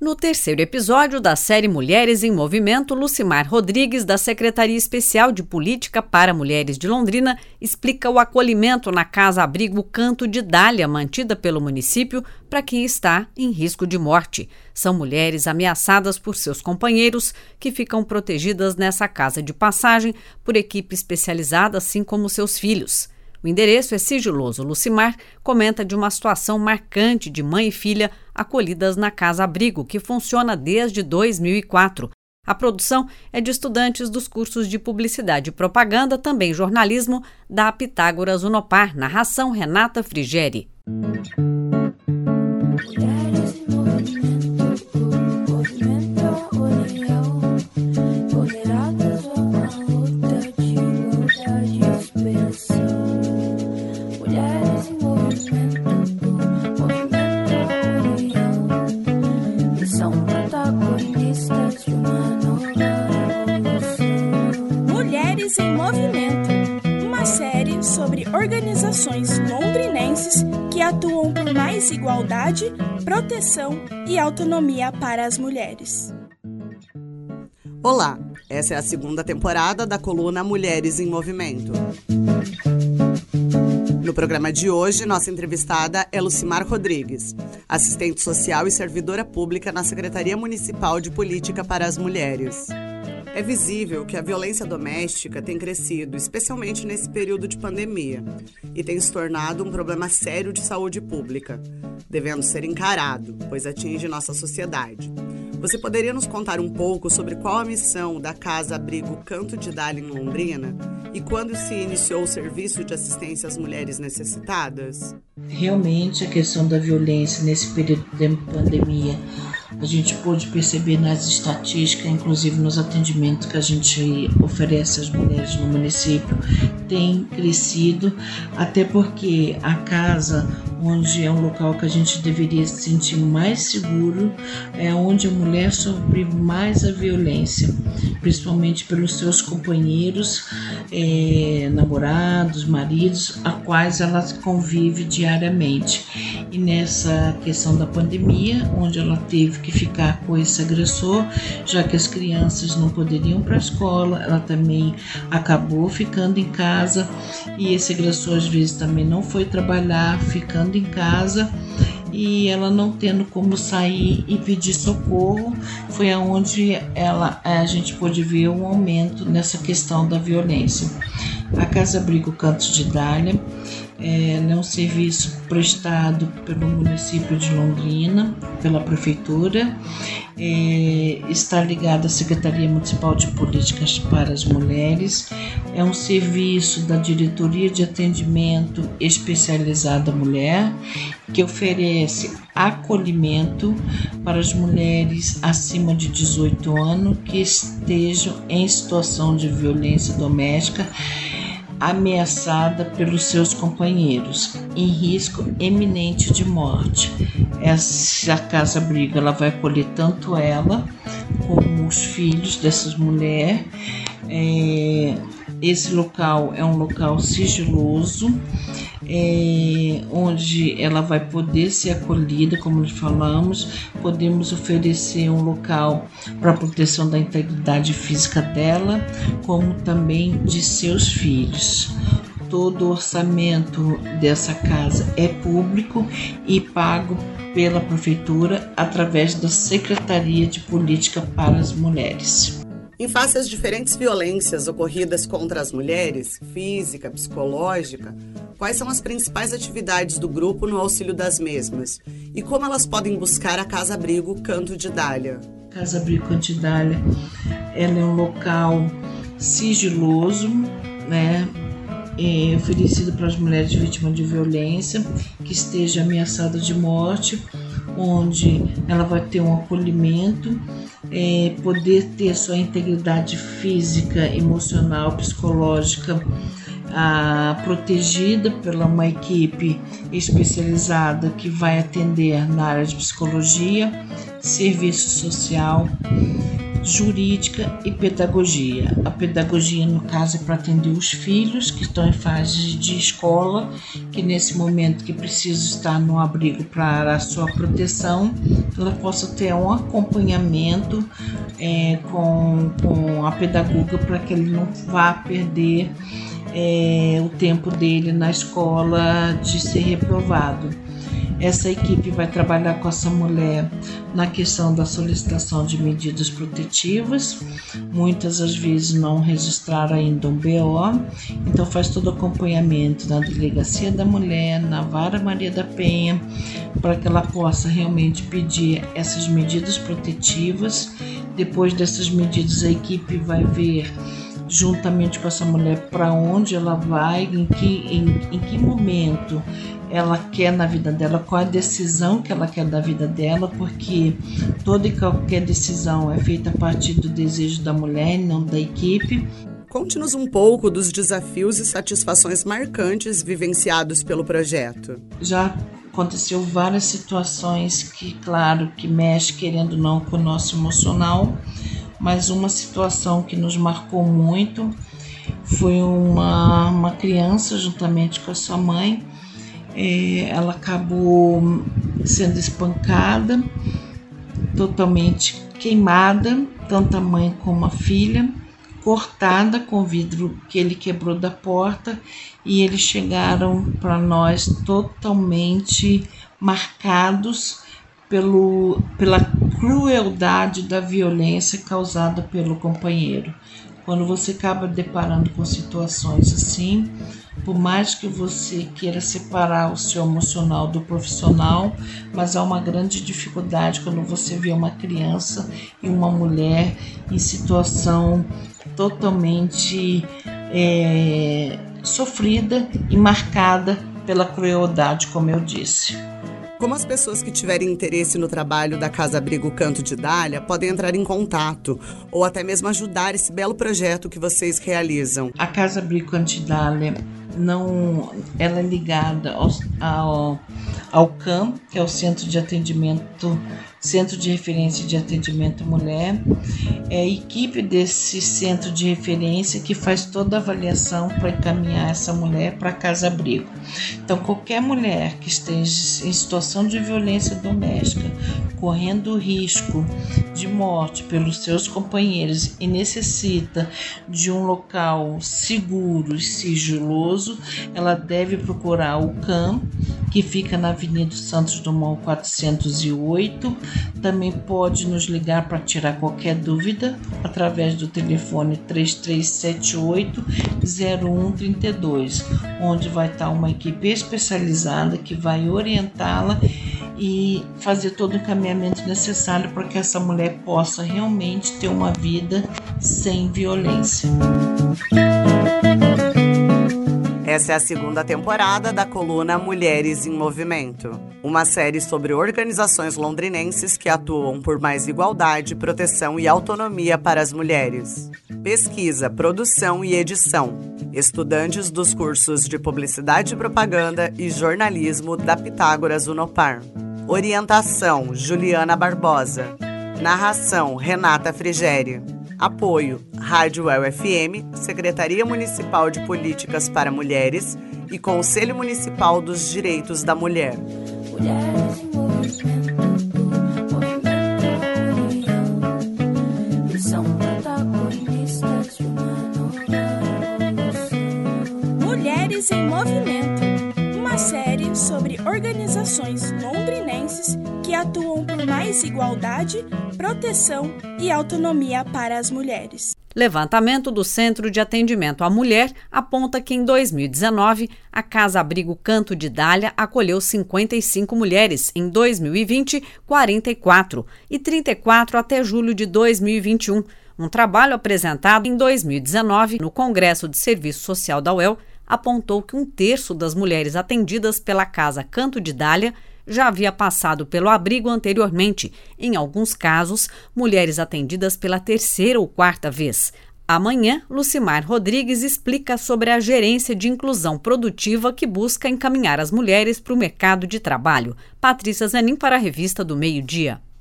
No terceiro episódio da série Mulheres em Movimento, Lucimar Rodrigues, da Secretaria Especial de Política para Mulheres de Londrina, explica o acolhimento na casa-abrigo Canto de Dália, mantida pelo município, para quem está em risco de morte. São mulheres ameaçadas por seus companheiros, que ficam protegidas nessa casa de passagem por equipe especializada, assim como seus filhos. O endereço é sigiloso. Lucimar comenta de uma situação marcante de mãe e filha acolhidas na casa-abrigo, que funciona desde 2004. A produção é de estudantes dos cursos de Publicidade e Propaganda, também jornalismo, da Pitágoras Unopar. Narração Renata Frigeri. Mulheres em Movimento, uma série sobre organizações londrinenses que atuam por mais igualdade, proteção e autonomia para as mulheres. Olá, essa é a segunda temporada da coluna Mulheres em Movimento. No programa de hoje, nossa entrevistada é Lucimar Rodrigues, assistente social e servidora pública na Secretaria Municipal de Política para as Mulheres. É visível que a violência doméstica tem crescido, especialmente nesse período de pandemia, e tem se tornado um problema sério de saúde pública, devendo ser encarado, pois atinge nossa sociedade. Você poderia nos contar um pouco sobre qual a missão da Casa-Abrigo Canto de Dália em Londrina e quando se iniciou o serviço de assistência às mulheres necessitadas? Realmente, a questão da violência nesse período de pandemia, a gente pôde perceber nas estatísticas, inclusive nos atendimentos que a gente oferece às mulheres no município, tem crescido, até porque a casa, onde é um local que a gente deveria se sentir mais seguro, é onde a mulher sofre mais a violência, principalmente pelos seus companheiros, namorados, maridos, a quais ela convive diariamente. E nessa questão da pandemia, onde ela teve que ficar com esse agressor, já que as crianças não poderiam ir para a escola, ela também acabou ficando em casa, e esse agressor às vezes também não foi trabalhar, ficando em casa, e ela não tendo como sair e pedir socorro, foi aonde a gente pôde ver um aumento nessa questão da violência. A Casa-Abrigo Canto de Dália é um serviço prestado pelo município de Londrina, pela prefeitura, está ligado à Secretaria Municipal de Políticas para as Mulheres, é um serviço da Diretoria de Atendimento Especializado à Mulher, que oferece acolhimento para as mulheres acima de 18 anos que estejam em situação de violência doméstica, ameaçada pelos seus companheiros, em risco eminente de morte. Essa casa-abrigo ela vai acolher tanto ela como os filhos dessas mulheres. Esse local é um local sigiloso, onde ela vai poder ser acolhida, como nós falamos. Podemos oferecer um local para a proteção da integridade física dela, como também de seus filhos. Todo o orçamento dessa casa é público e pago pela prefeitura através da Secretaria de Política para as Mulheres. Em face às diferentes violências ocorridas contra as mulheres, física, psicológica, quais são as principais atividades do grupo no auxílio das mesmas? E como elas podem buscar a Casa-Abrigo Canto de Dália? Casa-Abrigo Canto de Dália, ela é um local sigiloso, oferecido para as mulheres vítimas de violência que estejam ameaçadas de morte, onde ela vai ter um acolhimento, poder ter sua integridade física, emocional, psicológica protegida pela uma equipe especializada que vai atender na área de psicologia, serviço social, jurídica e pedagogia. A pedagogia, no caso, é para atender os filhos que estão em fase de escola, que nesse momento que precisam estar no abrigo para a sua proteção, ela possa ter um acompanhamento com a pedagoga para que ele não vá perder o tempo dele na escola de ser reprovado. Essa equipe vai trabalhar com essa mulher na questão da solicitação de medidas protetivas. Muitas às vezes não registraram ainda um BO, então faz todo o acompanhamento na Delegacia da Mulher, na Vara Maria da Penha, para que ela possa realmente pedir essas medidas protetivas. Depois dessas medidas, a equipe vai ver juntamente com essa mulher para onde ela vai, em que momento ela quer na vida dela, qual a decisão que ela quer da vida dela, porque toda e qualquer decisão é feita a partir do desejo da mulher e não da equipe. Conte-nos um pouco dos desafios e satisfações marcantes vivenciados pelo projeto. Já aconteceu várias situações que, claro, que mexe, querendo ou não, com o nosso emocional, mas uma situação que nos marcou muito foi uma criança, juntamente com a sua mãe. Ela acabou sendo espancada, totalmente queimada, tanto a mãe como a filha, cortada com o vidro que ele quebrou da porta, e eles chegaram para nós totalmente marcados pela crueldade da violência causada pelo companheiro. Quando você acaba deparando com situações assim, por mais que você queira separar o seu emocional do profissional, mas há uma grande dificuldade quando você vê uma criança e uma mulher em situação totalmente sofrida e marcada pela crueldade, como eu disse. Como as pessoas que tiverem interesse no trabalho da Casa Abrigo Canto de Dália podem entrar em contato ou até mesmo ajudar esse belo projeto que vocês realizam? A Casa Abrigo Canto de Dália ela é ligada ao CAM, que é o Centro de Referência de Atendimento à Mulher. É a equipe desse centro de referência que faz toda a avaliação para encaminhar essa mulher para a Casa Abrigo. Então, qualquer mulher que esteja em situação de violência doméstica, correndo risco de morte pelos seus companheiros e necessita de um local seguro e sigiloso, ela deve procurar o CAM, que fica na Avenida Santos Dumont 408. Também pode nos ligar para tirar qualquer dúvida através do telefone 3378-0132, onde vai estar uma equipe especializada que vai orientá-la e fazer todo o encaminhamento necessário para que essa mulher possa realmente ter uma vida sem violência. Essa é a segunda temporada da coluna Mulheres em Movimento, uma série sobre organizações londrinenses que atuam por mais igualdade, proteção e autonomia para as mulheres. Pesquisa, produção e edição. Estudantes dos cursos de Publicidade e Propaganda e Jornalismo da Pitágoras Unopar. Orientação, Juliana Barbosa. Narração, Renata Frigeri. Apoio, Rádio UFM, Secretaria Municipal de Políticas para Mulheres e Conselho Municipal dos Direitos da Mulher. Mulheres em movimento, união, são protagonistas de uma nova revolução. Mulheres em Movimento, uma série sobre organizações londrinenses que atuam por mais igualdade, proteção e autonomia para as mulheres. Levantamento do Centro de Atendimento à Mulher aponta que em 2019 a Casa Abrigo Canto de Dália acolheu 55 mulheres, em 2020 44 e 34 até julho de 2021. Um trabalho apresentado em 2019 no Congresso de Serviço Social da UEL apontou que 1/3 das mulheres atendidas pela Casa Canto de Dália já havia passado pelo abrigo anteriormente, em alguns casos, mulheres atendidas pela 3ª ou 4ª vez. Amanhã, Lucimar Rodrigues explica sobre a gerência de inclusão produtiva que busca encaminhar as mulheres para o mercado de trabalho. Patrícia Zanin para a Revista do Meio-Dia.